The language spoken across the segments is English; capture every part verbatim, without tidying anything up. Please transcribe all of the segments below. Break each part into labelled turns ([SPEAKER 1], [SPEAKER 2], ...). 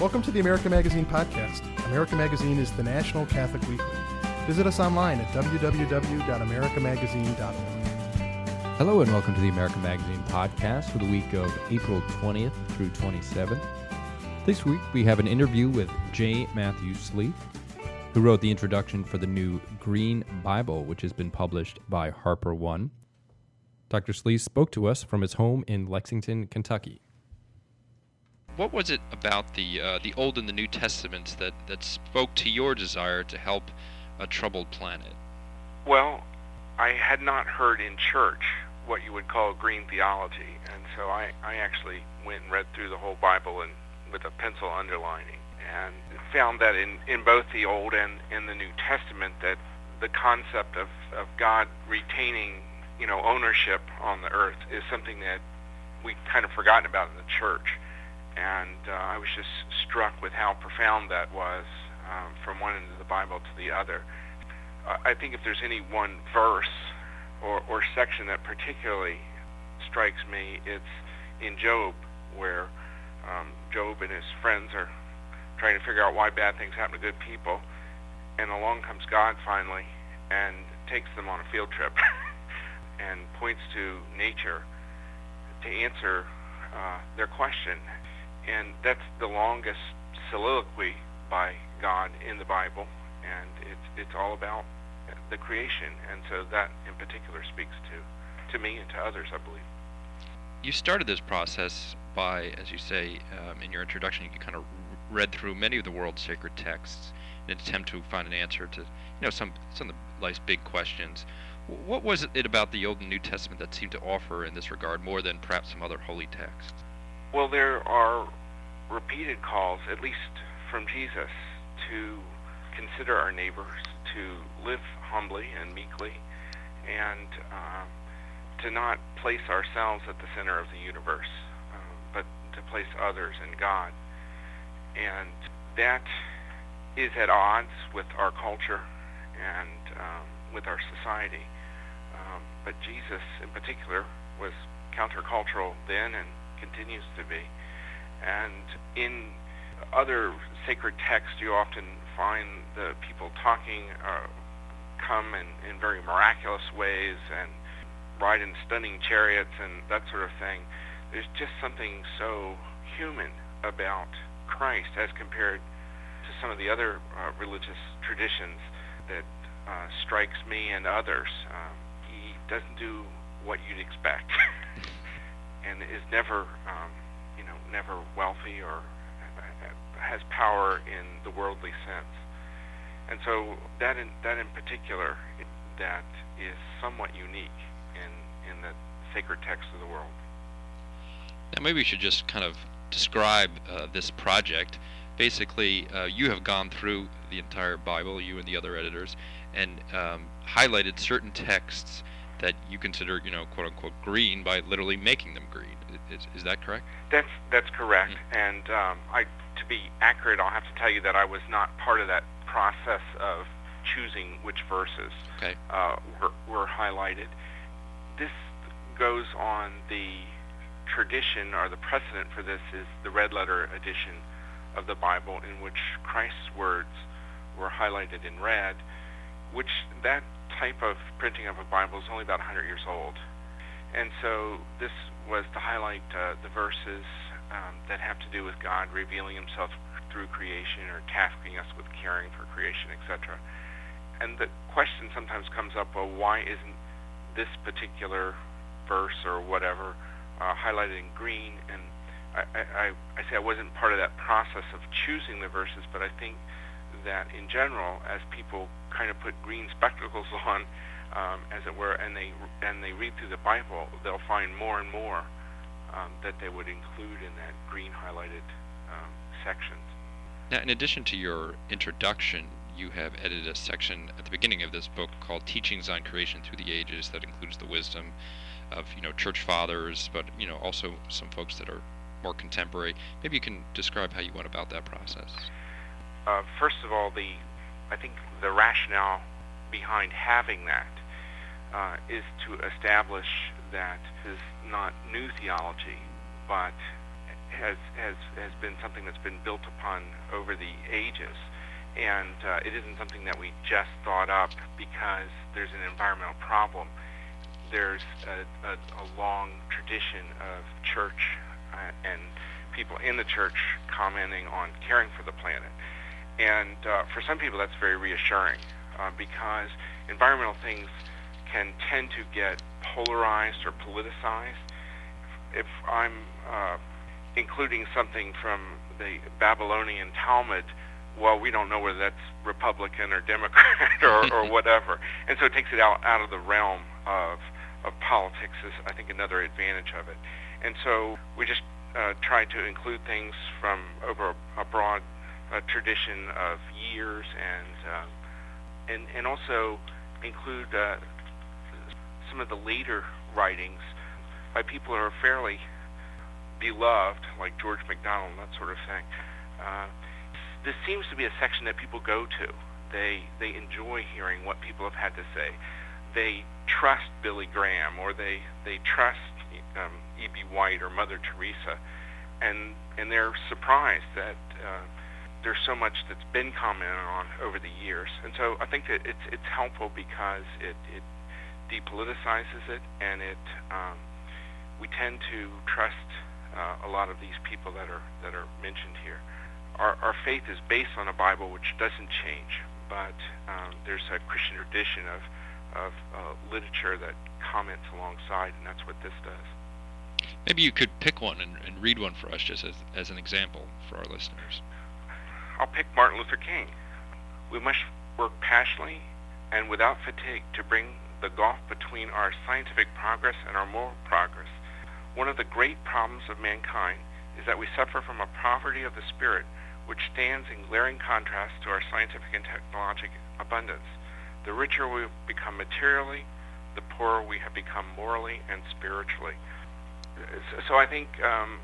[SPEAKER 1] Welcome to the America Magazine podcast. America Magazine is the national Catholic weekly. Visit us online at w w w dot america magazine dot org.
[SPEAKER 2] Hello and welcome to the America Magazine podcast for the week of April twentieth through twenty-seventh. This week we have an interview with J. Matthew Sleeth, who wrote the introduction for the new Green Bible, which has been published by Harper One. Doctor Sleeth spoke to us from his home in Lexington, Kentucky.
[SPEAKER 3] What was it about the uh, the Old and the New Testaments that, that spoke to your desire to help a troubled planet?
[SPEAKER 4] Well, I had not heard in church what you would call green theology, and so I, I actually went and read through the whole Bible and with a pencil underlining, and found that in, in both the Old and in the New Testament that the concept of, of God retaining, you know, ownership on the earth is something that we kind of forgotten about in the church. And uh, I was just struck with how profound that was um, from one end of the Bible to the other. Uh, I think if there's any one verse or, or section that particularly strikes me, it's in Job, where um, Job and his friends are trying to figure out why bad things happen to good people, and along comes God finally and takes them on a field trip and points to nature to answer uh, their question. And that's the longest soliloquy by God in the Bible, and it's it's all about the creation, and so that in particular speaks to, to me and to others, I believe.
[SPEAKER 3] You started this process by, as you say um, in your introduction, you kind of read through many of the world's sacred texts in an attempt to find an answer to, you know, some some of life's big questions. What was it about the Old and New Testament that seemed to offer in this regard more than perhaps some other holy texts?
[SPEAKER 4] Well, there are repeated calls, at least from Jesus, to consider our neighbors, to live humbly and meekly, and uh, to not place ourselves at the center of the universe, uh, but to place others in God. And that is at odds with our culture and um, with our society. Um, but Jesus, in particular, was countercultural then and continues to be. And in other sacred texts, you often find the people talking uh, come in, in very miraculous ways and ride in stunning chariots and that sort of thing. There's just something so human about Christ as compared to some of the other uh, religious traditions that uh, strikes me and others. Um, he doesn't do what you'd expect and is never um, you know, never wealthy or has power in the worldly sense. And so that in, that in particular, that is somewhat unique in, in the sacred texts of the world.
[SPEAKER 3] Now maybe we should just kind of describe uh, this project. Basically, uh, you have gone through the entire Bible, you and the other editors, and um, highlighted certain texts that you consider, you know, quote unquote, green by literally making them green. Is, is that correct?
[SPEAKER 4] That's that's correct. Mm-hmm. And um, I, to be accurate, I'll have to tell you that I was not part of that process of choosing which verses
[SPEAKER 3] okay.
[SPEAKER 4] uh, were, were highlighted. This goes on the tradition, or the precedent for this is the red letter edition of the Bible, in which Christ's words were highlighted in red, which that type of printing of a Bible is only about one hundred years old. And so this was to highlight uh, the verses um, that have to do with God revealing himself through creation or tasking us with caring for creation, et cetera. And the question sometimes comes up, well, why isn't this particular verse or whatever uh, highlighted in green? And I, I, I say I wasn't part of that process of choosing the verses, but I think that in general, as people kind of put green spectacles on, um, as it were, and they and they read through the Bible, they'll find more and more um, that they would include in that green highlighted um, sections.
[SPEAKER 3] Now, in addition to your introduction, you have edited a section at the beginning of this book called Teachings on Creation Through the Ages that includes the wisdom of, you know, church fathers, but, you know, also some folks that are more contemporary. Maybe you can describe how you went about that process.
[SPEAKER 4] Uh, first of all, the I think the rationale behind having that uh, is to establish that is not new theology, but has has has been something that's been built upon over the ages, and uh, it isn't something that we just thought up because there's an environmental problem. There's a, a, a long tradition of church uh, and people in the church commenting on caring for the planet. And uh, for some people that's very reassuring uh, because environmental things can tend to get polarized or politicized. If I'm uh, including something from the Babylonian Talmud, well, we don't know whether that's Republican or Democrat or, or whatever. And so it takes it out, out of the realm of, of politics is, I think, another advantage of it. And so we just uh, try to include things from over a broad uh, tradition of years and, uh, and, and also include uh, some of the later writings by people who are fairly beloved, like George MacDonald and that sort of thing. Uh, this seems to be a section that people go to. They they enjoy hearing what people have had to say. They trust Billy Graham, or they they trust um, E B White or Mother Teresa, and and they're surprised that uh, there's so much that's been commented on over the years. And so I think that it's it's helpful because it it depoliticizes it, and it um, we tend to trust uh, a lot of these people that are that are mentioned here. Our, our faith is based on a Bible which doesn't change, but um, there's a Christian tradition of of uh, literature that comments alongside, and that's what this does.
[SPEAKER 3] Maybe you could pick one and, and read one for us, just as as an example for our listeners.
[SPEAKER 4] I'll pick Martin Luther King. We must work passionately and without fatigue to bring the gulf between our scientific progress and our moral progress. One of the great problems of mankind is that we suffer from a poverty of the spirit which stands in glaring contrast to our scientific and technologic abundance. The richer we become materially, the poorer we have become morally and spiritually. So I think um,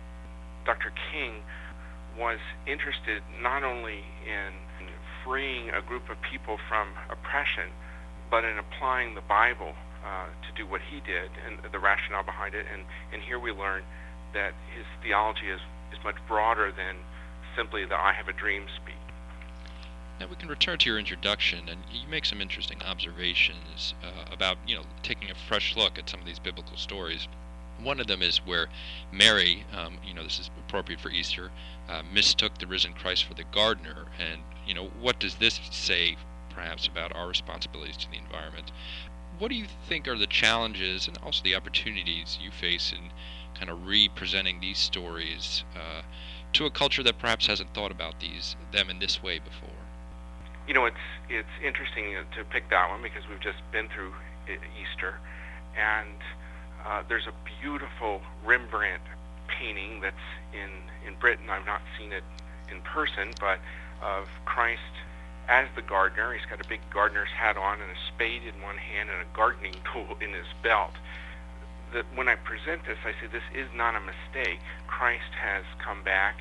[SPEAKER 4] Doctor King was interested not only in freeing a group of people from oppression, but in applying the Bible uh, to do what he did and the rationale behind it. And, and here we learn that his theology is, is much broader than simply the I have a dream speak.
[SPEAKER 3] Now we can return to your introduction, and you make some interesting observations uh, about, you know, taking a fresh look at some of these biblical stories. One of them is where Mary, um, you know, this is appropriate for Easter, uh, mistook the risen Christ for the gardener. And, you know, what does this say, perhaps, about our responsibilities to the environment? What do you think are the challenges and also the opportunities you face in kind of re-presenting these stories uh, to a culture that perhaps hasn't thought about these them in this way before?
[SPEAKER 4] You know, it's it's interesting to pick that one because we've just been through Easter, and uh, there's a beautiful Rembrandt painting that's in, in Britain. I've not seen it in person, but of Christ as the gardener. He's got a big gardener's hat on and a spade in one hand and a gardening tool in his belt. That when I present this, I say this is not a mistake. Christ has come back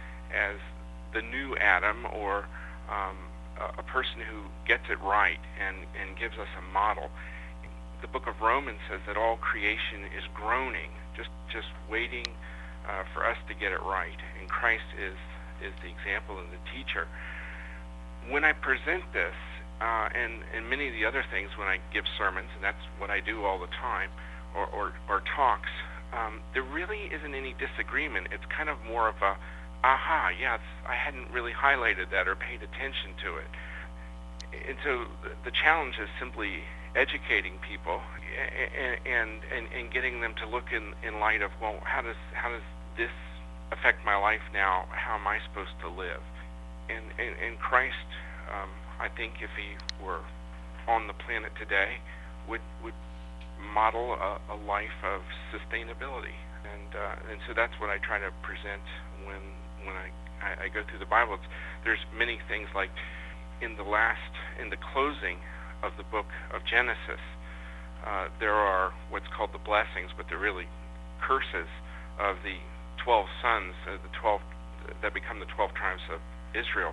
[SPEAKER 4] as the new Adam, or um, a, a person who gets it right and, and gives us a model. The book of Romans says that all creation is groaning, just just waiting uh, for us to get it right. And Christ is is the example and the teacher. When I present this, uh, and, and many of the other things when I give sermons, and that's what I do all the time, or, or, or talks, um, there really isn't any disagreement. It's kind of more of a, aha, yeah, it's, I hadn't really highlighted that or paid attention to it. And so the challenge is simply educating people and, and, and, and getting them to look in, in light of, well, how does how does this affect my life now? How am I supposed to live? And, and, and Christ, um, I think if he were on the planet today, would would model a, a life of sustainability. And uh, and so that's what I try to present when when I, I, I go through the Bible. It's, there's many things like in the last, in the closing of the book of Genesis, uh, there are what's called the blessings, but they're really curses of the twelve sons, uh, the twelve that become the twelve tribes of Israel.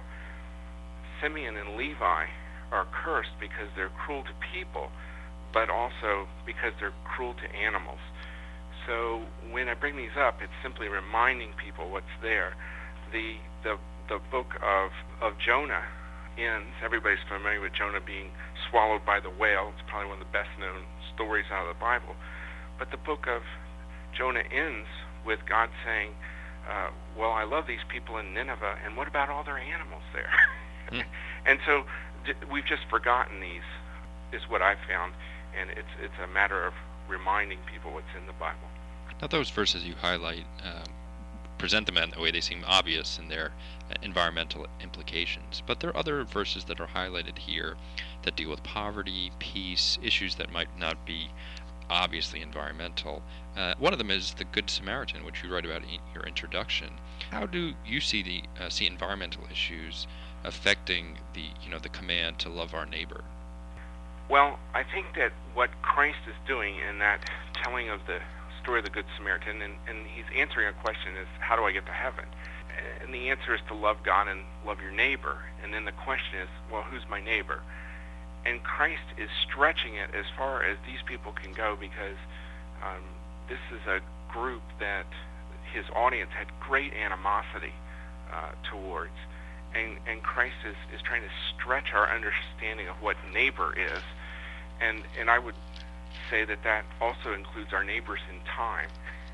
[SPEAKER 4] Simeon and Levi are cursed because they're cruel to people, but also because they're cruel to animals. so when I bring these up, it's simply reminding people what's there. The the the book of of Jonah ends. Everybody's familiar with Jonah being swallowed by the whale. It's probably one of the best known stories out of the Bible. But the book of Jonah ends with God saying, uh, well, I love these people in Nineveh, and what about all their animals there? Mm. And so d- we've just forgotten these, is what I've found, and it's it's a matter of reminding people what's in the Bible.
[SPEAKER 3] Now, those verses you highlight um, present them in the way they seem obvious in their uh, environmental implications, but there are other verses that are highlighted here that deal with poverty, peace, issues that might not be obviously environmental. Uh, one of them is the Good Samaritan, which you write about in your introduction. How do you see the uh, see environmental issues affecting the you know the command to love our neighbor?
[SPEAKER 4] Well, I think that what Christ is doing in that telling of the story of the Good Samaritan, and, and he's answering a question, is how do I get to heaven? And the answer is to love God and love your neighbor. And then the question is, well, who's my neighbor? And Christ is stretching it as far as these people can go, because um, this is a group that his audience had great animosity uh, towards. And, and Christ is, is trying to stretch our understanding of what neighbor is. And, and I would say that that also includes our neighbors in time.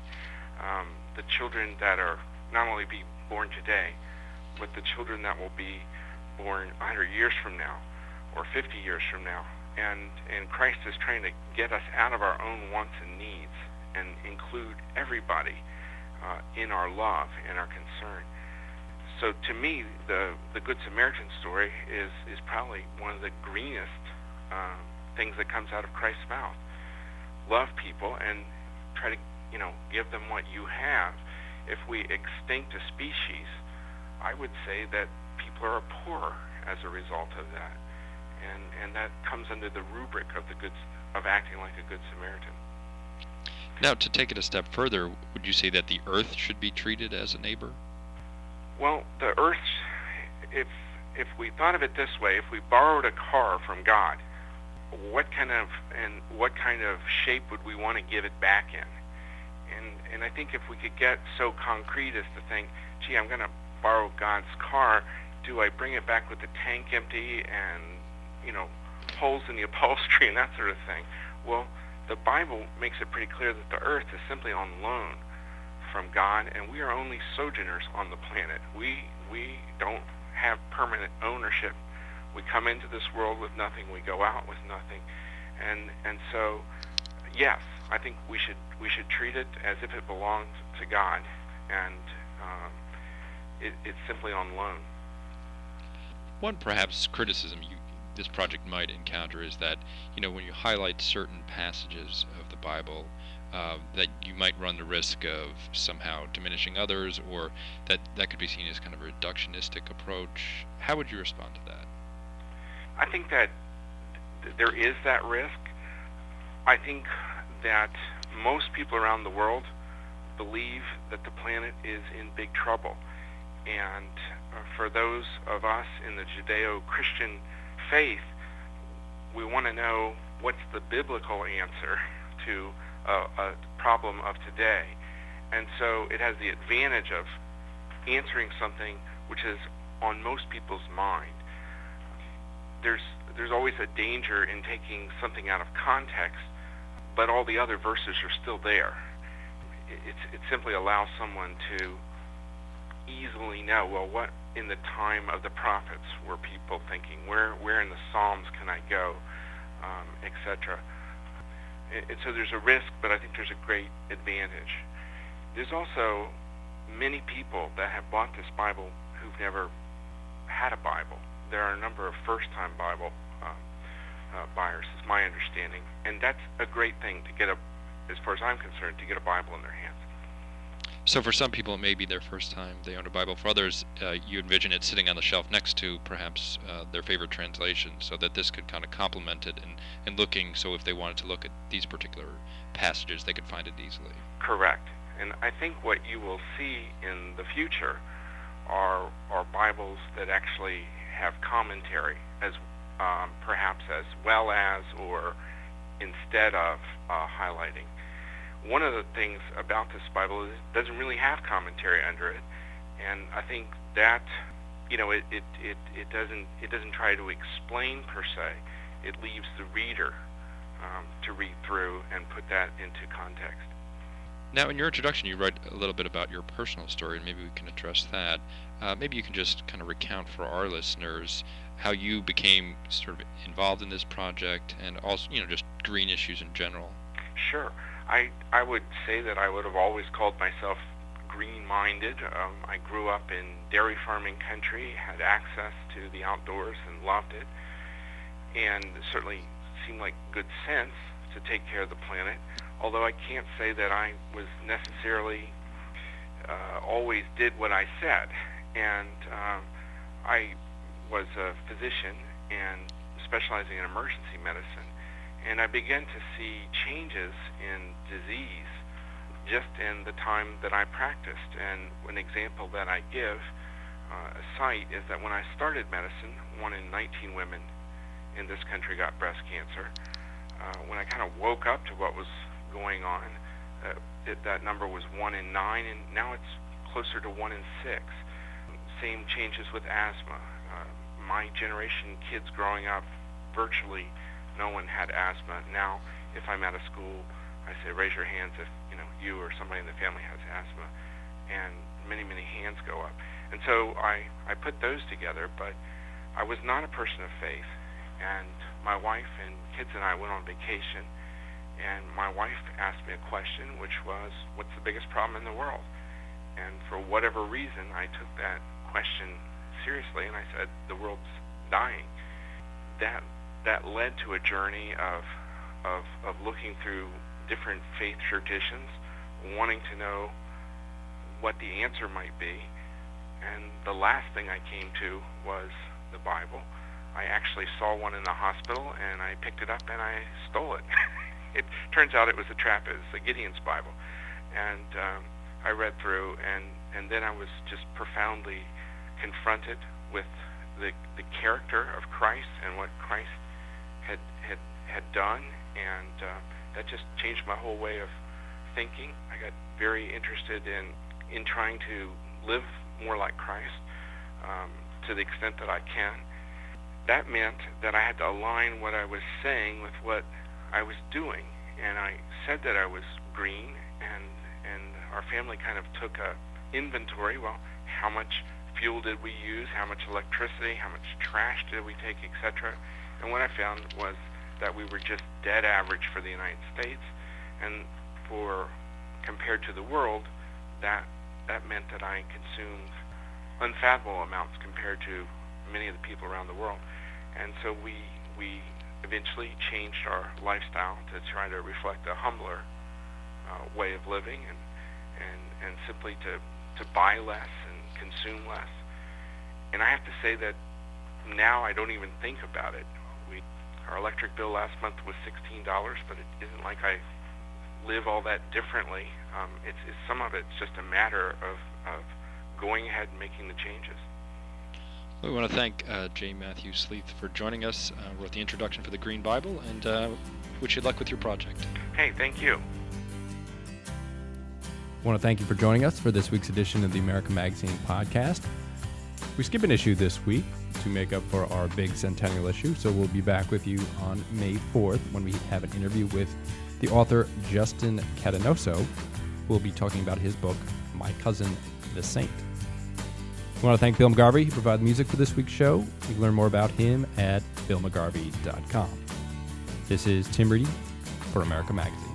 [SPEAKER 4] Um, the children that are not only be born today, but the children that will be born one hundred years from now, or fifty years from now. And, and Christ is trying to get us out of our own wants and needs and include everybody uh, in our love and our concern. So to me, the, the Good Samaritan story is, is probably one of the greenest uh, things that comes out of Christ's mouth. Love people and try to, you know, give them what you have. If we extinct a species, I would say that people are poorer as a result of that. And, and that comes under the rubric of the good, of acting like a Good Samaritan.
[SPEAKER 3] Now, to take it a step further, would you say that the earth should be treated as a neighbor?
[SPEAKER 4] Well, the earth, if if we thought of it this way, if we borrowed a car from God, what kind of and what kind of shape would we want to give it back in? And and I think if we could get so concrete as to think, gee, I'm going to borrow God's car, do I bring it back with the tank empty and, you know, holes in the upholstery and that sort of thing? Well, the Bible makes it pretty clear that the earth is simply on loan from God, and we are only sojourners on the planet. We we don't have permanent ownership. We come into this world with nothing. We go out with nothing, and and so, yes, I think we should we should treat it as if it belongs to God, and um, it, it's simply on loan.
[SPEAKER 3] One perhaps criticism you this project might encounter is that, you know, when you highlight certain passages of the Bible, uh, that you might run the risk of somehow diminishing others, or that that could be seen as kind of a reductionistic approach. How would you respond to that?
[SPEAKER 4] I think that th- there is that risk. I think that most people around the world believe that the planet is in big trouble. And uh, for those of us in the Judeo-Christian faith, we want to know what's the biblical answer to a, a problem of today. And so it has the advantage of answering something which is on most people's mind. There's there's always a danger in taking something out of context, but all the other verses are still there. It, it's, it simply allows someone to easily know, well, what in the time of the prophets were people thinking? Where where in the Psalms can I go, um, et cetera. And, and so there's a risk, but I think there's a great advantage. There's also many people that have bought this Bible who've never had a Bible. There are a number of first-time Bible um, uh, buyers, is my understanding, and that's a great thing to get a, as far as I'm concerned, to get a Bible in their hands.
[SPEAKER 3] So for some people, it may be their first time they own a Bible. For others, uh, you envision it sitting on the shelf next to perhaps uh, their favorite translation, so that this could kind of complement it and, and looking, so if they wanted to look at these particular passages, they could find it easily.
[SPEAKER 4] Correct. And I think what you will see in the future are, are Bibles that actually have commentary, as um, perhaps as well as or instead of uh, highlighting. one of the things about this Bible is it doesn't really have commentary under it, and I think that, you know, it, it, it, it doesn't it doesn't try to explain per se. It leaves the reader um, to read through and put that into context.
[SPEAKER 3] Now, in your introduction, you write a little bit about your personal story, and maybe we can address that. Uh, maybe you can just kind of recount for our listeners how you became sort of involved in this project, and also, you know, just green issues in general.
[SPEAKER 4] Sure. I I would say that I would have always called myself green-minded. Um, I grew up in dairy farming country, had access to the outdoors, and loved it, and it certainly seemed like good sense to take care of the planet. Although I can't say that I was necessarily uh, always did what I said. And um, I was a physician and specializing in emergency medicine, and I began to see changes in disease just in the time that I practiced. And an example that I give, uh, a cite, is that when I started medicine, one in nineteen women in this country got breast cancer. Uh, when I kind of woke up to what was going on, uh, it, that number was one in nine, and now it's closer to one in six. Same changes with asthma. Uh, my generation, kids growing up, virtually no one had asthma. Now, if I'm at a school, I say, raise your hands if you know you or somebody in the family has asthma, and many, many hands go up. And so I, I put those together, but I was not a person of faith, and my wife and kids and I went on vacation, and my wife asked me a question, which was, what's the biggest problem in the world? And for whatever reason, I took that question seriously, and I said, the world's dying. That that led to a journey of, of, of looking through different faith traditions, wanting to know what the answer might be. And the last thing I came to was the Bible. I actually saw one in the hospital, and I picked it up and I stole it. It turns out it was a Trappist, the Gideon's Bible. And um, I read through, and, and then I was just profoundly confronted with the the character of Christ and what Christ had had, had done, and uh, that just changed my whole way of thinking. I got very interested in, in trying to live more like Christ um, to the extent that I can. That meant that I had to align what I was saying with what I was doing, and I said that I was green, and and our family kind of took a inventory. Well, how much fuel did we use? How much electricity? How much trash did we take, et cetera? And what I found was that we were just dead average for the United States, and for compared to the world, that that meant that I consumed unfathomable amounts compared to many of the people around the world. And so we we eventually changed our lifestyle to try to reflect a humbler uh, way of living, and and and simply to to buy less and consume less. And I have to say that now I don't even think about it. We our electric bill last month was sixteen dollars, but it isn't like I live all that differently. Um, it's, it's some of it's just a matter of of going ahead and making the changes.
[SPEAKER 3] We want to thank uh, J. Matthew Sleeth for joining us. Uh, wrote the introduction for the Green Bible, and uh, wish you luck with your project.
[SPEAKER 4] Hey, thank you.
[SPEAKER 2] I want to thank you for joining us for this week's edition of the American Magazine podcast. We skip an issue this week to make up for our big centennial issue, so we'll be back with you on May fourth when we have an interview with the author Justin Catanoso, who will be talking about his book, My Cousin the Saint. I want to thank Bill McGarvey, who provided music for this week's show. You can learn more about him at bill mcgarvey dot com. This is Tim Reedy for America Magazine.